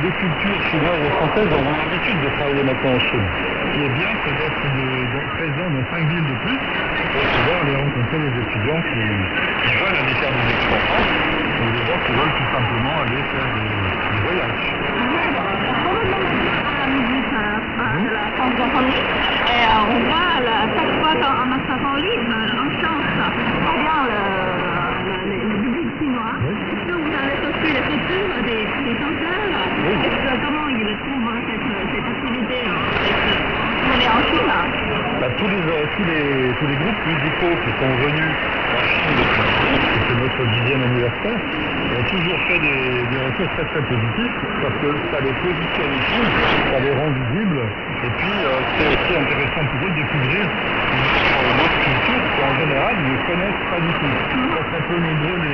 deux cultures chinoises et françaises ont l'habitude de travailler maintenant en Chine. Ce qui est bien, c'est d'être présent dans 5 villes de plus pour pouvoir aller rencontrer les étudiants qui veulent aller faire des expos en France ou des gens qui veulent tout simplement aller faire des voyages. De la francophonie et on va chaque fois en Australie, en chance, on regarde le public chinois. Est-ce que vous avez reçu les photos des chanteurs? Comment ils trouvent cette activité en Chine? Tous les groupes musicaux qui sont venus en Chine, c'est notre 10e anniversaire, ont toujours fait des retours très très positifs parce que ça les positionne ici, ça les rend visibles et puis c'est aussi intéressant pour eux de découvrir une autre culture qu'en général ils ne connaissent pas du tout. Ils sont très peu nombreux